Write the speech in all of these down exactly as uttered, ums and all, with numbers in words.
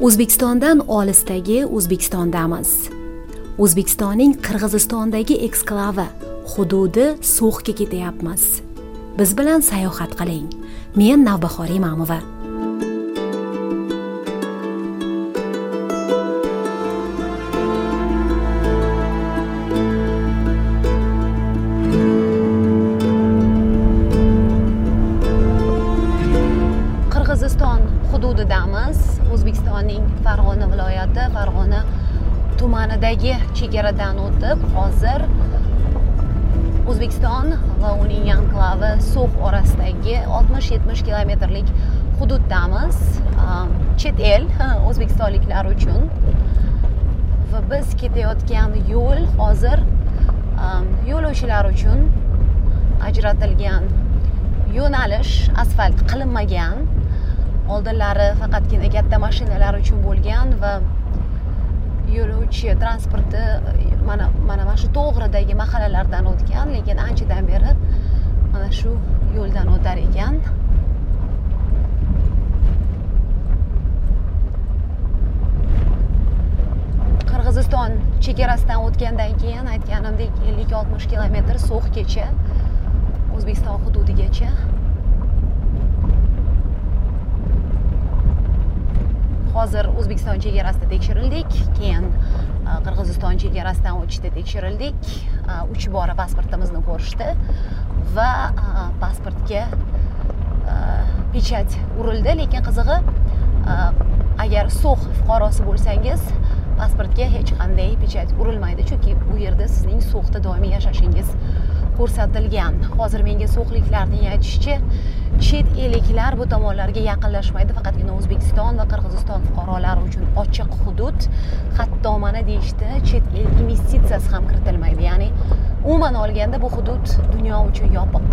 O'zbekistondan olisdagi O'zbekistondamiz. O'zbekistonning Qirg'izistondagi eksklavi hududi So'xga ketyapmiz. Biz bilan sayohat qiling. Men Navbahor Imamova. Qirg'iziston hududidamiz. O'zbekistonning Farg'ona viloyati, Farg'ona tumanidagi chegaradan o'tib, hozir O'zbekiston va uning anklavi So'x orasidagi oltmish yetmish kilometrlik hududdamiz. Chet el o'zbekistonliklar uchun. Va biz ketayotgan yo'l hozir yo'lovchilar uchun ajratilgan yo'nalish asfalt qilinmagan. Oldinlari faqatgina katta mashinalar uchun bo'lgan va yo'lovchi transporti mana mana mana shu to'g'ridagi mahallalardan o'tgan, lekin anchadan beri mana shu yo'ldan o'tar ekan. Qirg'iziston chegarasidan o'tgandan keyin aytganimdek ellik oltmish kilometr So'xgacha, O'zbekiston hududigacha. Hozir O'zbekiston chegarasida tekshirildik, keyin Qirg'iziston chegarasidan o'tishda tekshirildik. uch bora pasportimizni ko'rishdi va pasportga pechat urildi, lekin qizig'i, agar So'x fuqarosi bo'lsangiz, pasportga hech qanday pechat urilmaydi, chunki u yerda sizning So'xda doimiy yashashingiz ko'rsatilgan. Hozir menga so'xliklarning aytishicha, chet elliklar bu tomonlarga yaqinlashmaydi, faqatgina O'zbekiston va Qirg'iziston fuqarolari uchun ochiq hudud. Hatto mana deyishdi, chet el investitsiyasi ham kiritilmaydi. Ya'ni umuman olganda bu hudud dunyo uchun yopiq.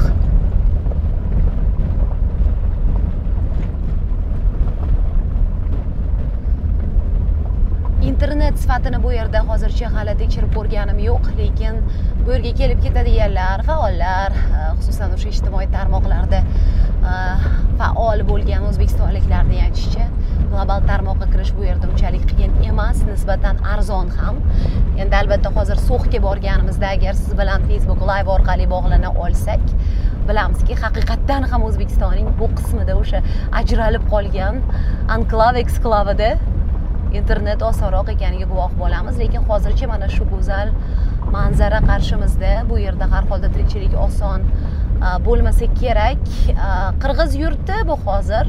Internet sifatini bu yerda hozircha hali tekshirib ko'rganim yo'q, lekin bu yerga kelib ketadiganlar, faollar, xususan o'sha ijtimoiy tarmoqlarda faol bo'lgan o'zbekistonliklarning aytishicha, global tarmoqqa kirish bu yerda unchalik qiyin emas, nisbatan arzon ham. Endi albatta hozir So'xga borganimizda agar siz bilan Facebook Live orqali bog'lana olsak, bilamizki, haqiqatdan ham O'zbekistonning bu qismida o'sha ajralib qolgan anklav eksklavida internet osonroq ekaniga guvoh bo'lamiz, lekin hozircha mana shu go'zal manzara qarshimizda. Bu yerda har holda tirikchilik oson bo'lmasa kerak. Qirg'iz yurti bu hozir.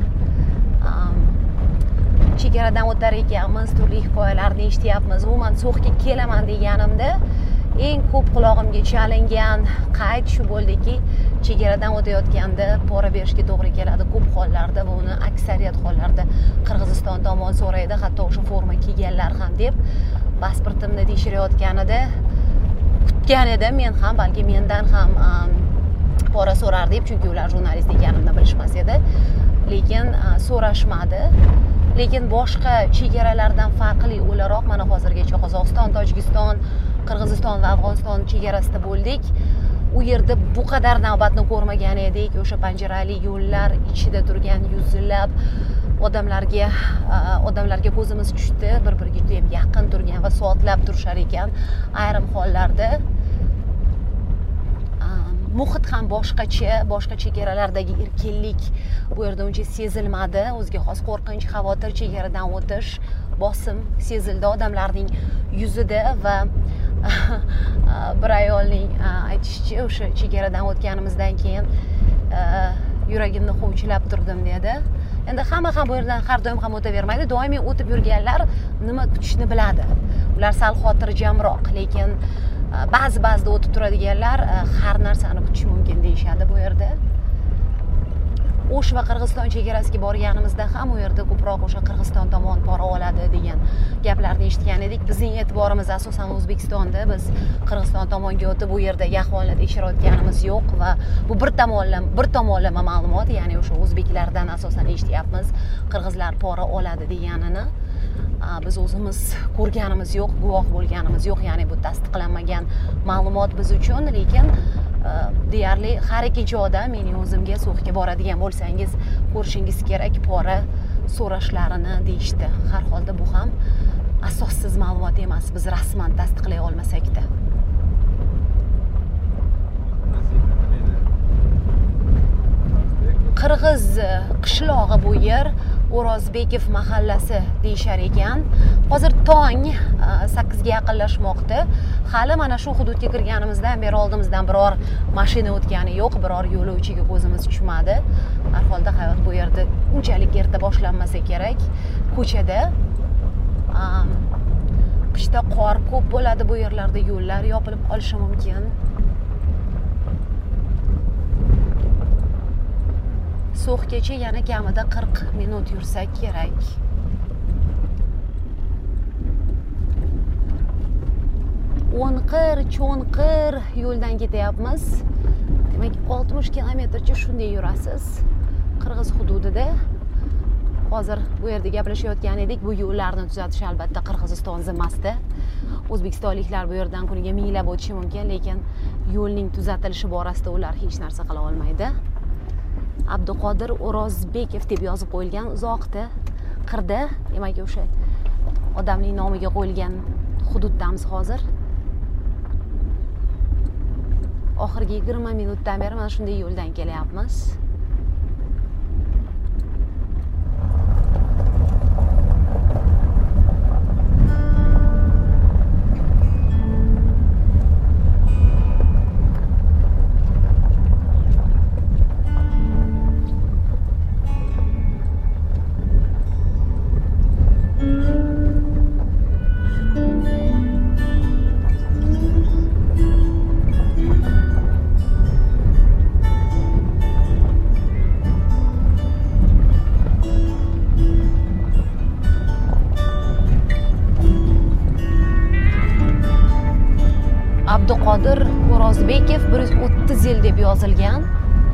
Chegaradan o'tar ekanmiz, turli hikoyalarni eshityapmiz. Umuman So'xga kelaman deganimda eng ko'p qulog'imga chalingan qayd shu bo'ldiki, chegaradan o'tayotganda pora berishga to'g'ri keladi ko'p hollarda va uni aksariyat hollarda Qirg'iziston tomon so'raydi, hatto o'sha forma kiyganlar ham deb pasportimni tekshirayotganida kutgan edim men ham, balki mendan ham pora so'rar deb, chunki ular jurnalist ekanimni bilishmas edi. Lekin so'rashmadi. Lekin boshqa chegaralardan farqli o'laroq mana hozirgacha Qozog'iston, Tojikiston, Qirg'iziston va Afg'oniston chegarasida bo'ldik. U yerda bu qadar navbatni ko'rmagan edik. O'sha panjarali yo'llar ichida turgan yuzlab odamlarga odamlarga ko'zimiz tushdi. Bir-biriga juda ham yaqin turgan va soatlab turishar ekan. Ayrim hollarda muhit ham boshqacha, boshqa chegaralardagi erkinlik bu yerda uncha sezilmadi. O'ziga xos qo'rqinch, xavotir, chegaradan o'tish, bosim sezildi odamlarning yuzida va bir ayolning aytishicha, o'sha chegaradan o'tganimizdan keyin yuragimni ho'vchilab turdim dedi. Endi hamma ham bu yerdan har doim ham o'tavermaydi. Doimiy o'tib yurganlar nima kutishni biladi. Ular sal xotirjamroq, lekin ba'zi ba'zida o'tib turadiganlar har narsani kutish mumkin deyishadi bu yerda. O'sh va Qirg'iziston chegarasiga borganimizda ham u yerda ko'proq o'sha Qirg'iziston tomon pora oladi degan gaplarni eshitgan edik. Bizning e'tiborimiz asosan O'zbekistonda. Biz Qirg'iziston tomonga o'tib bu yerdagi ahvolni tekshirayotganimiz yo'q va bu bir tomonlama bir tomonlama ma'lumot, ya'ni o'sha o'zbeklardan asosan eshityapmiz qirg'izlar pora oladi deganini. Biz o'zimiz ko'rganimiz yo'q, guvoh bo'lganimiz yo'q, ya'ni bu tasdiqlanmagan ma'lumot biz uchun, lekin deyarli har ikkinchi odam mening o'zimga So'xga boradigan bo'lsangiz ko'rishingiz kerak, pora so'rashlarini deyishdi. Har holda bu ham asossiz ma'lumot emas, biz rasman tasdiqlay olmasak-da. Qirg'iz qishlog'i bu yer, O'rozbekov mahallasi deyishar ekan. Hozir tong sakkizga yaqinlashmoqda. Hali mana shu hududga kirganimizdan beri oldimizdan biror mashina o'tgani yo'q, biror yo'lovchiga ko'zimiz tushmadi. Har holda hayot bu yerda unchalik erta boshlanmasa kerak. Ko'chada qishda qor ko'p bo'ladi, bu yerlarda yo'llar yopilib qolishi mumkin. So'xgacha yana kamida qirq minut yursak kerak. O'nqir, cho'nqir yo'ldan ketyapmiz. Demak, oltmish kilometrcha shunday yurasiz. Qirg'iz hududida. Hozir bu yerda gaplashayotgan edik, bu yo'llarni tuzatish albatta Qirg'iziston zimmasida. O'zbekistonliklar bu yerdan kuniga minglab o'tishi mumkin, lekin yo'lning tuzatilishi borasida ular hech narsa qila olmaydi. Abduqodir O'rozbekov deb yozib qo'yilgan uzoqda, qirda, demak o'sha odamning nomiga qo'yilgan hududdamiz hozir. Oxirgi yigirma minutdan beri mana shunday yo'ldan kelyapmiz. Abduqodir O'rozbekov bir yuz o'ttiz yil deb yozilgan.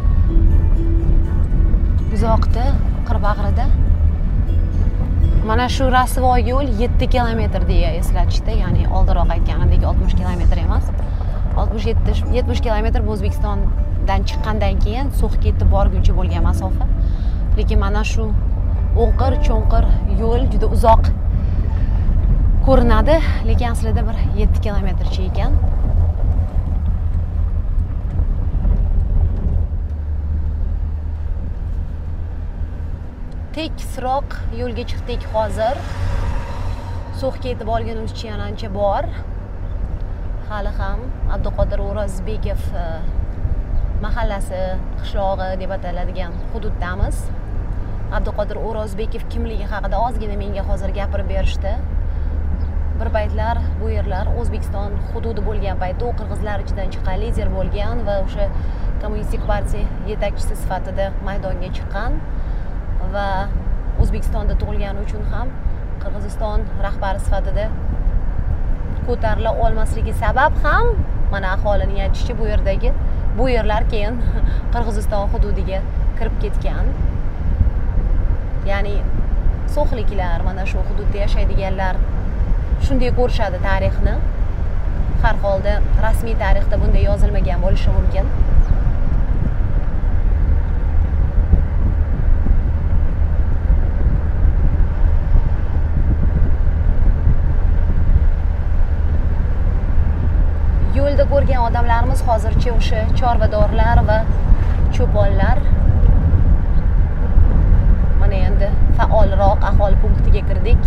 Uzoqda, Qirbag'rida. Mana shu rasvo yo'l yetti kilometr deya eslatishdi, ya'ni oldinroq aytganimdek oltmish kilometr emas. oltmish yetmish kilometr bu O'zbekistondan chiqqandan keyin So'xga yetib borguncha bo'lgan masofa. Lekin mana shu o'nqir, cho'nqir yo'l juda uzoq ko'rinadi, lekin aslida bir yetti kilometrcha ekan. Tekisroq yo'lga chiqdik hozir. So'xga yetib olganimizcha yana ancha bor. Hali ham Abduqodir O'rozbekov mahallasi, qishlog'i deb ataladigan hududdamiz. Abduqodir O'rozbekov kimligi haqida ozgina menga hozir gapirib berishdi. Bir paytlar bu yerlar O'zbekiston hududi bo'lgan paytda u qirg'izlar ichidan chiqqan lider bo'lgan va o'sha kommunistik partiya yetakchisi sifatida maydonga chiqqan va O'zbekistonda tug'ilgani uchun ham Qirg'iziston rahbari sifatida ko'tarila olmasligi sabab ham mana aholining aytishicha bu yerdagi bu yerlar keyin Qirg'iziston hududiga kirib ketgan. Ya'ni so'xliklar, mana shu hududda yashaydiganlar shunday ko'rishadi tarixni. Har holda rasmiy tarixda bunday yozilmagan bo'lishi mumkin. Yo'lda ko'rgan odamlarimiz hozircha o'sha chorvadorlar va cho'ponlar. Mana endi faolroq aholi punktiga kirdik.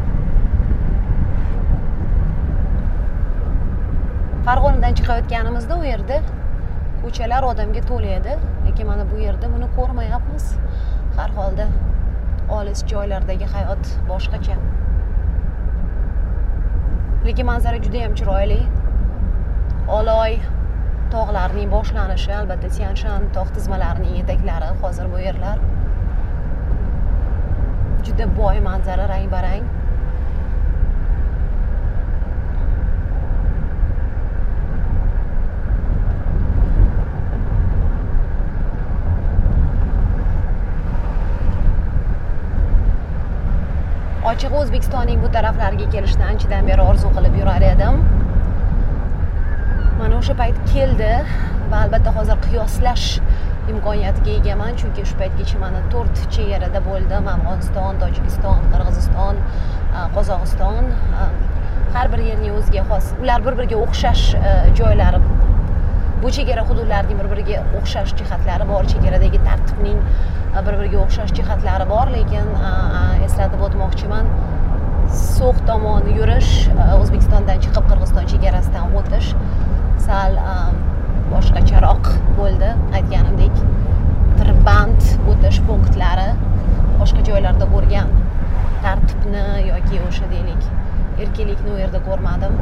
Farg'onadan chiqayotganimizda u yerda ko'chalar odamga to'la edi, lekin mana bu yerda buni ko'rmayapmiz. Har holda olis joylardagi hayot boshqacha. Lekin manzara juda ham chiroyli. Oloy tog'larning boshlanishi, albatta Tianshan tog' tizmalarining etaklari hozir bu yerlar. Juda boy manzara, rang-barang. Ochig'i O'zbekistonning bu taraflariga kelishni anchadan beri orzu qilib yurar edim. Mana o'sha payt keldi va albatta hozir qiyoslash imkoniyatiga egaman, chunki shu paytgacha mana to'rt chegarada bo'ldim. Afg'oniston, Tojikiston, Qirg'iziston, Qozog'iston. Har bir yerning o'ziga xos, ular bir-biriga o'xshash joylari. Bu chegara hududlarning bir-biriga o'xshash jihatlari bor, chegaradagi tartibning bir-biriga o'xshash jihatlari bor, lekin eslatib o'tmoqchiman, so'q tomon yurish, O'zbekistondan chiqib Qirg'iziston chegarasidan o'tish sal boshqacharoq bo'ldi. Aytganimdek, tirband o'tish punktlari boshqa joylarda ko'rgan tartibni yoki o'sha deylik erkinlikni u yerda ko'rmadim.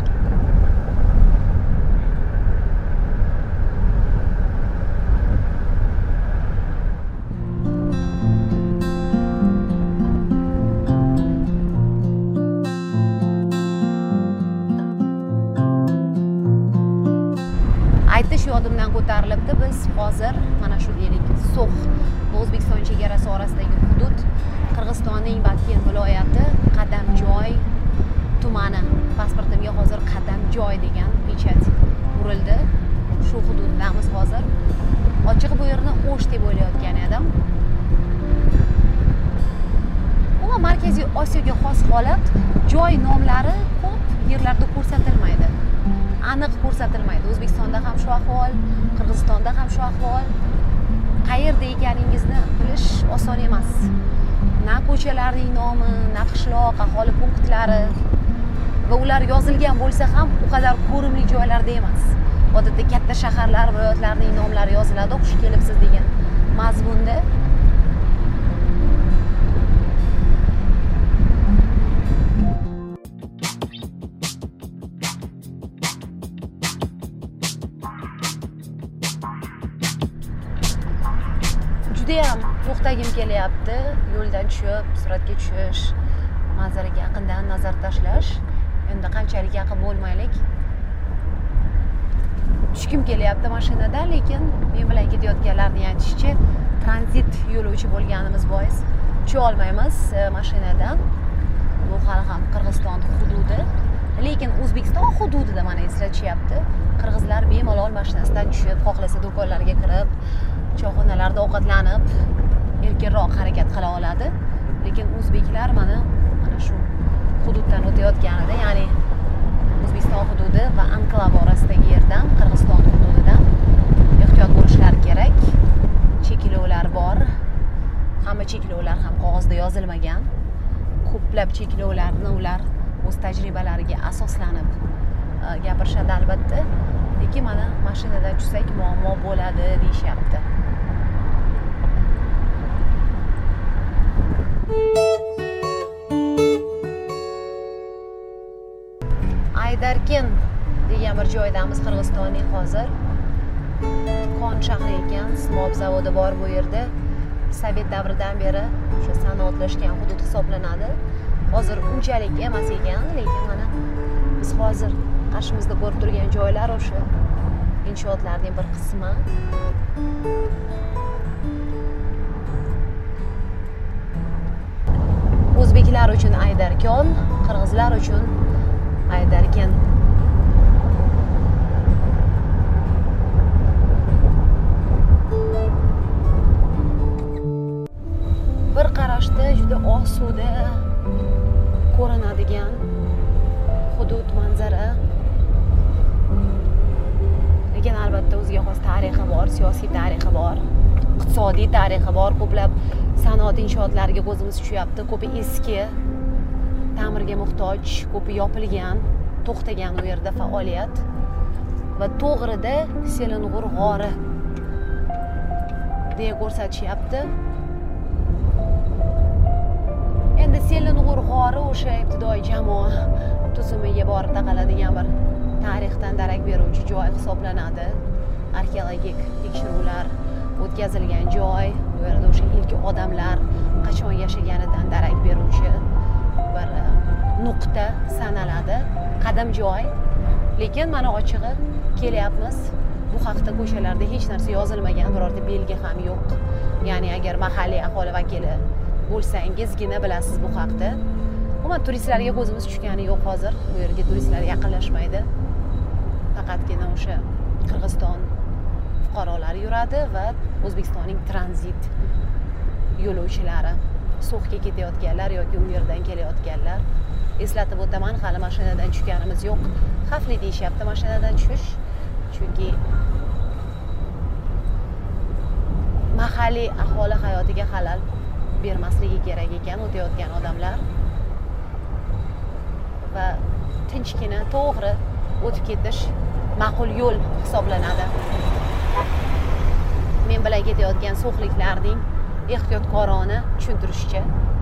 Aytish yodimdan ko'tarilibdi, biz hozir mana shu deylik So'x va O'zbekiston chegarasi orasidagi hudud, Qirg'izistonning Batken viloyati Qadamjoy tumani. Pasportimga hozir Qadamjoy degan pechat urildi. Shu hududdamiz hozir. Ochiq bu yerni O'sh deb o'ylayotgan edim. Umuman Markaziy Osiyoga xos holat, joy nomlari ko'p yerlarda ko'rsatilmaydi. Aniq ko'rsatilmaydi. O'zbekistonda ham shu ahvol, Qirg'izistonda ham shu ahvol. Qayerda ekaningizni bilish oson emas. Na ko'chalarning nomi, na qishloq, aholi punktlari va ular yozilgan bo'lsa ham u qadar ko'rimli joylarda emas. Odatda katta shaharlar, viloyatlarning nomlari yoziladi, xush kelibsiz degan mazmunda. Judayam to'xtagim kelyapti, yo'ldan tushib, suratga tushish, manzaraga yaqindan nazar tashlash. Endi qanchalik yaqin bo'lmaylik. Tushkim kelyapti mashinadan, lekin men bilan ketayotganlarning aytishicha, tranzit yo'lovchi bo'lganimiz bois tusha olmaymiz mashinadan. Bu hali ham Qirg'iziston hududi, lekin O'zbekiston hududida mana eslatishyapti. Qirg'izlar bemalol mashinasidan tushib, xohlasa do'konlarga kirib, choyxonalarda ovqatlanib, erkinroq harakat qila oladi. Lekin o'zbeklar mana mana shu hududdan o'tayotganida, ya'ni O'zbekiston hududi va anklav orasidagi yerdan, Qirg'iziston hududidan ehtiyot bo'lishlari kerak. Cheklovlar bor. Hamma cheklovlar ham qog'ozda yozilmagan. Ko'plab cheklovlarni ular o'z tajribalariga asoslanib gapirishadi albatta. Lekin mana mashinadan tushsak muammo bo'ladi deyishyapti. Aydarken degan bir joydamiz Qirg'izistonning hozir. Kon shahri ekan, simob zavodi bor bu yerda. Sovet davridan beri o'sha sanoatlashgan hudud hisoblanadi. Hozir unchalik emas ekan, lekin mana biz hozir qarshimizda ko'rib turgan joylar o'sha inshootlarning bir qismi. O'zbeklar uchun Aydarkon, qirg'izlar uchun Aydarken. Bir qarashda juda osuda ko'rinadigan hudud, manzara. Lekin albatta o'ziga xos tarixi bor, siyosiy tarixi bor, iqtisodiy tarixi bor. Ko'plab sanoat inshootlariga ko'zimiz tushyapti. Ko'pi eski, ta'mirga muhtoj, ko'pi yopilgan, to'xtagan u yerda faoliyat. Va to'g'rida Seling'ur g'ori deya ko'rsatishyapti. Endi Seling'ur g'ori o'sha ibtidoiy jamoa tuzumiga borib taqaladigan bir tarixdan darak beruvchi joy hisoblanadi. Arxeologik tekshiruvlar o'tkazilgan joy, bu yerda o'sha ilk odamlar qachon yashaganidan darak beruvchi bir nuqta sanaladi, qadam joy. Lekin mana ochig'i kelyapmiz, bu haqda ko'chalarda hech narsa yozilmagan, birorta belgi ham yo'q. Ya'ni agar mahalliy aholi vakili bo'lsangizgina bilasiz bu haqda. Umuman turistlarga ko'zimiz tushgani yo'q hozir. Bu yerga turistlar yaqinlashmaydi. Faqatgina o'sha Qirg'iziston fuqarolari yuradi va O'zbekistonning tranzit yo'lovchilari, So'xga ketayotganlar yoki u yerdan kelayotganlar. Eslatib o'taman, hali mashinadan tushganimiz yo'q. Xavfli deyishyapti mashinadan tushish, chunki mahalliy aholi hayotiga xalal bermasligi kerak ekan o'tayotgan odamlar va tinchgina to'g'ri o'tib ketish ma'qul yo'l hisoblanadi. Men bilan ketayotgan so'xliklarning ehtiyotkorona tushuntirishicha.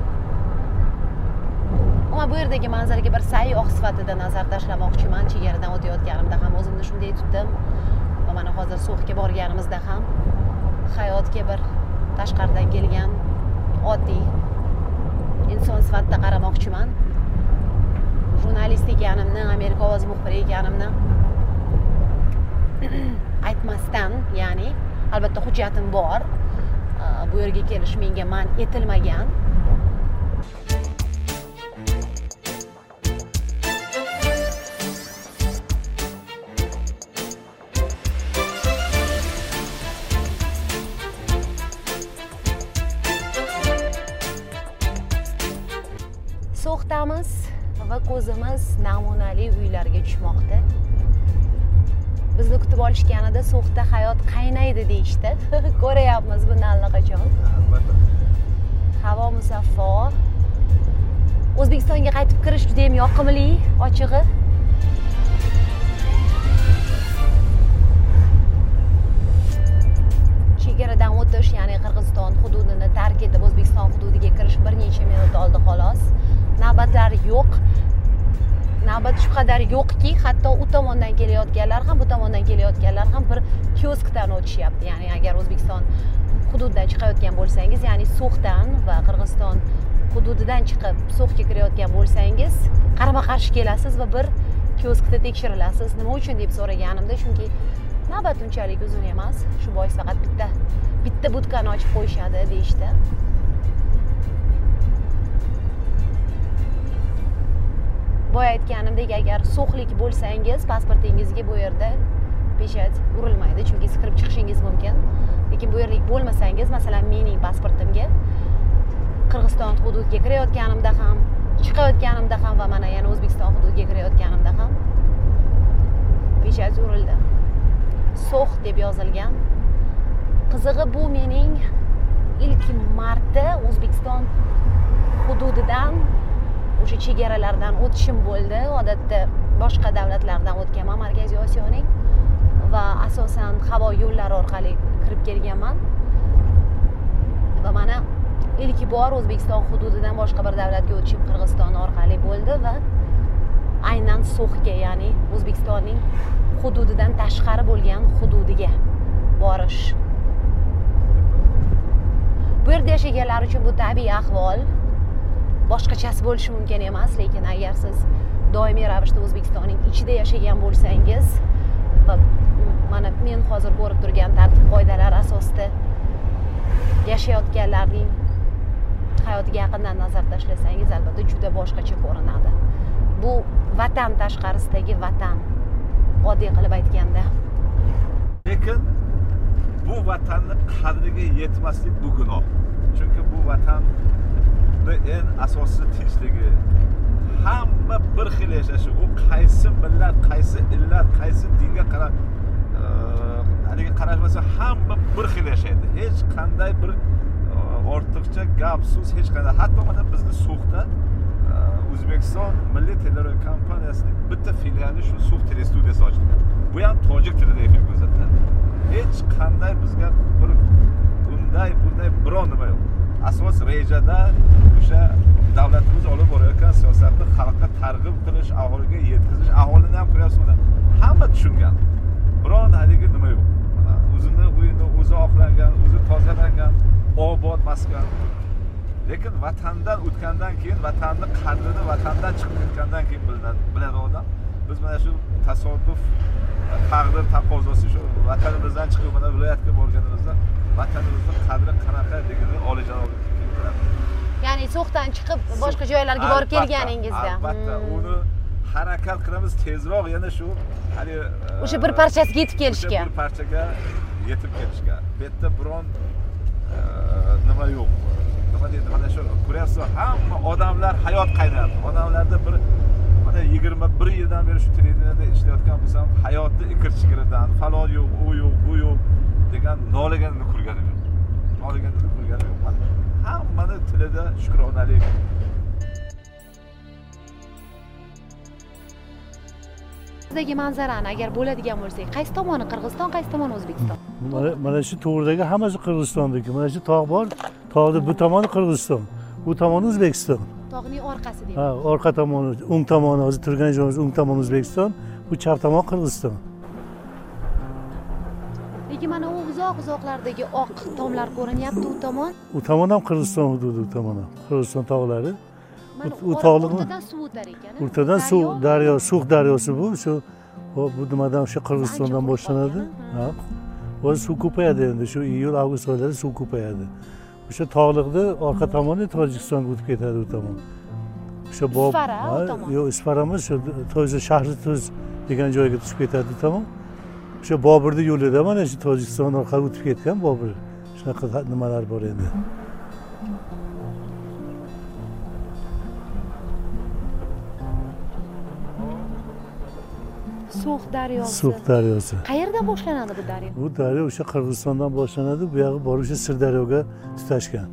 Ammo bu yerdagi manzaraga bir sayyoh sifatida nazar tashlamoqchiman. Chegaradan o'tayotganimda ham o'zimni shunday tutdim va mana hozir So'xga borganimizda ham hayotga bir tashqaridan kelgan oddiy inson sifatida qaramoqchiman. Jurnalist ekanimni, Amerika ovozi muxbiri ekanimni aytmasdan, ya'ni albatta hujjatim bor. Bu yerga kelish menga man etilmagan. So'xdamiz va ko'zimiz namunali uylarga tushmoqda. Bizni kutib olishganida So'xda hayot qaynaydi deyishdi. Ko'rayapmiz buni allaqachon. Havo musaffo. O'zbekistonga qaytib kirish juda ham yoqimli, ochig'i. Chegaradan o'tish, ya'ni Qirg'iziston hududini tark etib O'zbekiston hududiga kirish bir necha minut oldi xolos. Navbatlar yo'q. Navbat shu qadar yo'qki, hatto u tomondan kelayotganlar ham, bu tomondan kelayotganlar ham bir kioskdan o'tishyapti. Ya'ni agar O'zbekiston hududidan chiqayotgan bo'lsangiz, ya'ni So'xdan va Qirg'iziston hududidan chiqib So'xga kirayotgan bo'lsangiz, qarama-qarshi kelasiz va bir kioskda tekshirilasiz. Nima uchun deb so'raganimda, chunki navbat unchalik uzun emas. Shu bois faqat bitta bitta budkani ochib qo'yishadi deyishdi. Boya aytganimdek, agar so'xlik bo'lsangiz, pasportingizga bu yerda peshat urilmaydi, chunki kirib chiqishingiz mumkin. Lekin bu yerlik bo'lmasangiz, masalan, mening pasportimga Qirg'iziston hududiga kirayotganimda ham, chiqayotganimda ham va mana yana O'zbekiston hududiga kirayotganimda ham peshat urildi. So'x deb yozilgan. Qizig'i, bu mening ilk marta O'zbekiston hududidan o'sha chegaralardan o'tishim bo'ldi. Odatda boshqa davlatlardan o'tganman, Markaziy Osiyoning, va asosan havo yo'llari orqali kirib kelganman. Va mana ilk bor O'zbekiston hududidan boshqa bir davlatga o'tishim Qirg'iziston orqali bo'ldi va aynan So'xga, ya'ni O'zbekistonning hududidan tashqari bo'lgan hududiga borish. Bu yerda yashaganlar uchun bu tabiiy ahvol. Boshqachasi bo'lishi mumkin emas, lekin agar siz doimiy ravishda O'zbekistonning ichida yashagan bo'lsangiz va mana men hozir ko'rib turgan tartib-qoidalar asosida yashayotganlarning hayotiga yaqindan nazar tashlasangiz, albatta juda boshqacha ko'rinadi. Bu vatan tashqarisidagi vatan, oddiy qilib aytganda. Lekin bu vatanni qadriga yetmaslik bu gunoh. Chunki bu vatan en asosli tinchligi, hamma bir xil yashashi, u qaysi millat, qaysi illat, qaysi dinga qarab haligi qarashmasa hamma bir xil yashaydi. Hech qanday bir ortiqcha gap so'z hech qanday. Hatto mana bizni So'xda O'zbekiston Milliy telekompaniyasining bitta filiali shu So'x telestudiyasi ochilgan. Bu ham tojik tilida efir ko'rsatiladi. Hech qanday bizga bir bunday bunday biron nima yo'q. Asos rejada o'sha davlatimiz olib borayotgan siyosatni xalqqa targ'ib qilish, aholiga yetkazish, aholini ham ko'ryapsizmi? Hamma tushungan. Biron haligi nima yo'q. Mana o'zini uyini o'zi oqlangan, o'zi tozalangan, obod maskan. Lekin vatandan o'tgandan keyin, vatanning qadrini vatandan chiqib ketgandan keyin biladi, biladi odam. Biz mana shu tasodif, taqdir taqozosi shu vatanimizdan chiqib mana viloyatga borganimizda vatanimizning qadri qanaqa deganini oliyjanob keltiradi. Ya'ni So'xdan chiqib boshqa joylarga borib kelganingizda. Albatta, uni harakat qilamiz tezroq, yana shu hali o'sha bir parchasiga yetib kelishga. Bir parchaga yetib kelishgan. Bu yerda biron nima yo'q. Nima deydi, mana shu ko'ryapsiz, hamma odamlar hayot qaynayapti. Odamlarda bir mana yigirma bir yildan beri shu televideniyada ishlayotgan bo'lsam, hayotni ikir-chigiridan, falon yo'q, u yo'q, bu yo'q degan nolaganini ko'rganim yo'q. Nolaganini ko'rganim yo'q. Hammani tilida shukronalik. Bizdagi manzarani agar bo'ladigan bo'lsak, qaysi tomoni Qirg'iziston, qaysi tomoni O'zbekiston? Mana mana shu to'g'ridagi hammasi Qirg'izistonniki. Mana shu tog' bor, tog'ning bu tomoni Qirg'iziston, bu tomoni O'zbekiston. Tog'ning orqasi deymiz. Ha, orqa tomoni, o'ng tomoni, hozir turgan joyimiz o'ng tomoni O'zbekiston, bu chap tomon Qirg'iziston. Lekin mana u uzoq-uzoqlardagi oq tomlar ko'rinyapti u tomon. U tomon ham Qirg'iziston hududi, u tomon ham Qirg'iziston tog'lari. U tog'liqni o'rtadan suv o'tar ekan. O'rtadan suv, daryo, Suv daryosi bu, shu bu nimadan o'sha Qirg'izistondan boshlanadi. Ha. O'z suv ko'payadi endi, shu iyul, avgust oylarida suv ko'payadi. O'sha tog'liqni orqa tomoni Tojikistonga o'tib ketadi u tomon. O'sha Bob, yo'q, Isfara emas, shu Tuz shahri Tuz degan joyga tushib ketadi u tomon. O'sha Boburning yo'lida mana shu Tojikiston orqali o'tib ketgan Bobur. Shunaqa nimalar bor endi. So'x daryosi. So'x daryosi. Qayerdan boshlanadi bu daryo? Bu daryo o'sha Qirg'izistondan boshlanadi, bu yog'i borib o'sha Sirdaryoga tutashgan.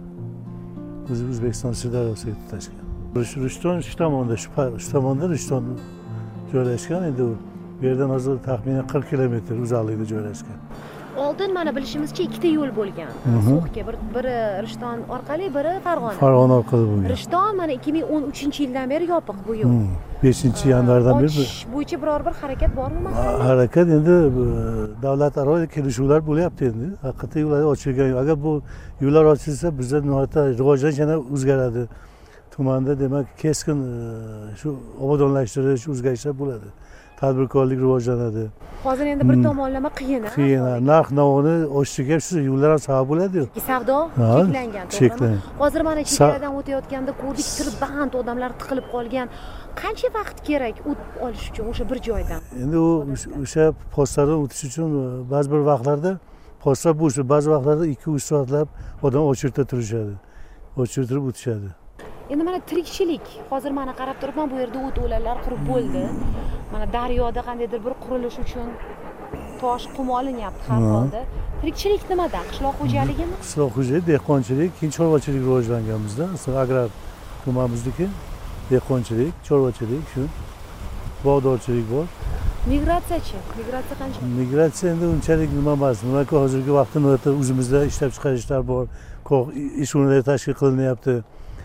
O'zi O'zbekiston Sirdaryosiga tutashgan. Rishton shu tomonda, shu tomonda Rishton joylashgan, endi u bu yerdan hozir taxminan qirq kilometr uzoqlikda joylashgan. Oldin mana bilishimizcha ikkita yo'l bo'lgan. So'xga bir biri Rishton orqali, biri Farg'ona. Farg'ona orqali bo'lgan. Rishton mana ikki ming o'n uchinchi yildan beri yopiq bu yo'l. beshinchi yanvardan beri bo'yicha biror bir harakat bormi masalan? Harakat endi davlatlararo kelishuvlar bo'lyapti endi. Haqiqatda yo'llar ochilgan. Agar bu yo'llar ochilsa, bizda nihoyatda rivojlanish yana o'zgaradi. Tumanda demak keskin shu obodonlashtirish, o'zgarishlar bo'ladi. Tadbirkorlik rivojlanadi. Hozir endi bir tomonlama qiyin. Qiyin. Narx-navoni o'sishiga shu yo'llar ham sabab bo'ladi-yu. Savdo cheklangan, to'g'rimi? Hozir mana chegaradan o'tayotganda ko'rdik, tirband odamlar tiqilib qolgan. Qancha vaqt kerak o't olish uchun o'sha bir joydan? Endi u o'sha postlardan o'tish uchun ba'zi bir vaqtlarda postlar bo'sh, ba'zi vaqtlarda ikki uch soatlab odam o'chirta turishadi. O'chirtirib o'tishadi. Endi mana tirikchilik, hozir mana qarab turibman, bu yerda o't o'lanlar qurib bo'ldi. Mana daryoda qandaydir bir qurilish uchun tosh, qum olinyapti har holda. Tirikchilik nimadan? Qishloq xo'jaligimi? Qishloq xo'jalik, dehqonchilik, keyin chorvachilik rivojlangan bizda. Aslida agrar tumanimizniki dehqonchilik, chorvachilik, shu bog'dorchilik bor. Migratsiyachi, migratsiya qancha? Migratsiya endi unchalik nima emas. Nimaga hozirgi vaqtda o'zimizda ishlab chiqarishlar bor, ish o'rinlari tashkil qilinyapti.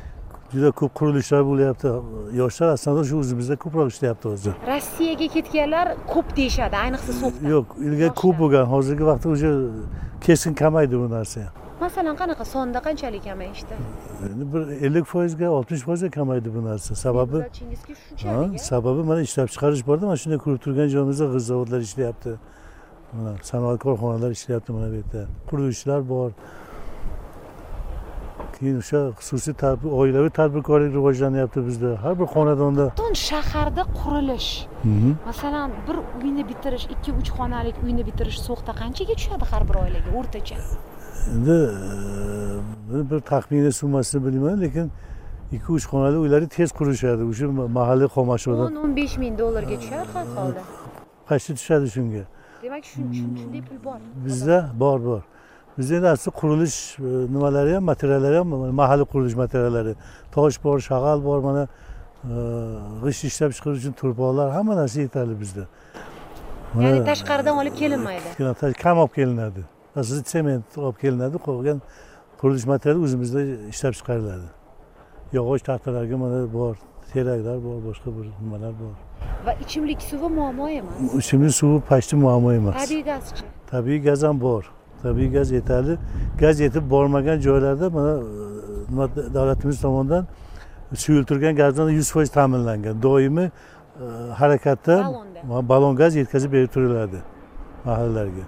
Juda ko'p qurilishlar bo'lyapti. Yoshlar aslida shu o'zimizda ko'proq ishlayapti hozir. Rossiyaga ketganlar ko'p deyshadi, ayniqsa So'xda. Yo'q, ilgari ko'p bo'lgan, hozirgi vaqtda o'sha keskin kamaydi bu narsa. Masalan, qanaqa sonda qanchalik kamayishdi? Endi bir ellik foizga, oltmish foizga kamaydi bu narsa. Sababi shunchalik. Sababi mana ishlab chiqarish borda, mana shunday ko'rib turgan joyimizda g'iz zavodlar ishlayapti. Mana sanoat korxonalar ishlayapti mana bu yerda. Qurilishlar bor. Keyin o'sha xususiy oilaviy tadbirkorlik rivojlanyapti bizda. Har bir xonadonda. Butun shaharda qurilish. Masalan, bir uyni bitirish, ikki uch xonalik uyni bitirish So'xda qanchaga tushadi har bir oilaga o'rtacha? Endi bir taxminiy summasini bilmayman, lekin ikki uch xonali uylarni tez qurishadi. O'sha mahalliy xomashyodan o'n o'n besh ming dollarga tushar har holda. Qancha tushadi shunga? Demak, shunday pul bor. Bizda bor, bor. Bizda endi asli qurilish nimalari ham, materiallari ham, mahalliy qurilish materiallari, tosh bor, shag'al bor, mana g'isht ishlab chiqarish uchun turpoqlar, hamma narsa yetarli bizda. Ya'ni tashqaridan olib kelinmaydi. Kam olib kelinadi. Aslida sement olib kelinadi, qolgan qurilish materiali o'zimizda ishlab chiqariladi. Yog'och taxtalarga mana bor, teraklar bor, boshqa bir nimalar bor. Va ichimlik suvi muammo emas. Ichimlik suvi pashti muammo emas. Tabiiy gazchi. Tabiiy gaz ham bor. Tabiiy gaz yetarli. Gaz yetib bormagan joylarda mana davlatimiz tomonidan suyultirilgan gazdan yuz foiz ta'minlangan. Doimiy harakatda balon gaz yetkazib berib turiladi mahallalarga.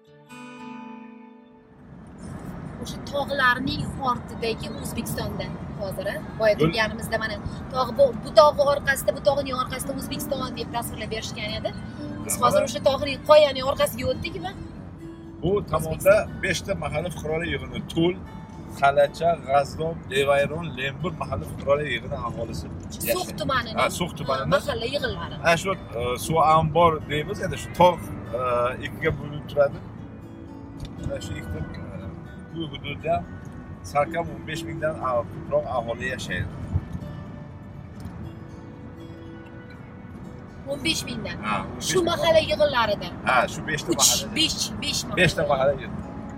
O'sha tog'larning ortidagi O'zbekistonda hozir boya turganimizda mana tog' bu, bu tog'ning orqasida bu tog'ning orqasida O'zbekiston deb tasvirlab berishgan edi. Biz hozir o'sha tog'ning qoyaning orqasiga o'tdikmi? Bu tomonda beshta mahalla fuqarolar yig'ini Tul, Qalacha, G'azdom, Devayron, Lembur mahalla fuqarolar yig'ini aholisi yashaydi. So'x tumanining Ha, So'x tumanining mahalla yig'inlari. Ha, shu suv ombor deymiz, endi shu tog' ikkiga bo'linib turadi. Shu ikkita bu hududda salkam o'n besh mingdan ko'proq aholi yashaydi. o'n besh mingdan. Ha, Shu mahalla yig'inlarida. Ha, shu beshta mahalla. besh besh mahalla. beshta mahalla yig'in.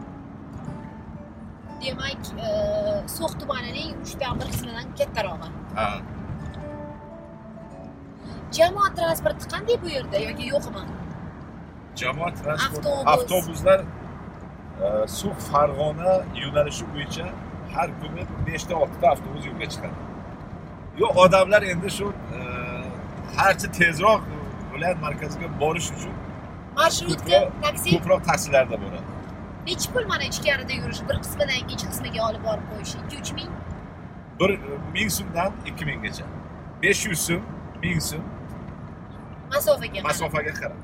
Demak, So'x tumanining uchdan bir qismidan kattarog'i. Ha. Jamoat transporti qanday bu yerda yoki yo'qmi? Jamoat transporti, Avtobus. avtobuslar So'x Farg'ona yo'nalishi bo'yicha har kuni beshta oltita avtobus yo'lga chiqadi. Yo'q, odamlar endi shu harcha tezroq viloyat markaziga borish uchun Marshrutka, taksi ko'proq taksilarda boradi. necha pul mana ichkarida yurish, bir qismidan ikkinchi qismiga olib borib qo'yish? ikki uch ming? bir ming so'mdan ikki minggacha. besh yuz so'm, ming so'm Masofaga. masofaga qarab.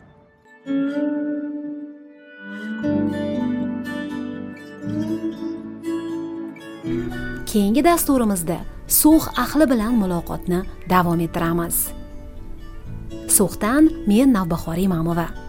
Keyingi dasturimizda So'x ahli bilan muloqotni davom ettiramiz. So'xdan men Navbahor Imamova.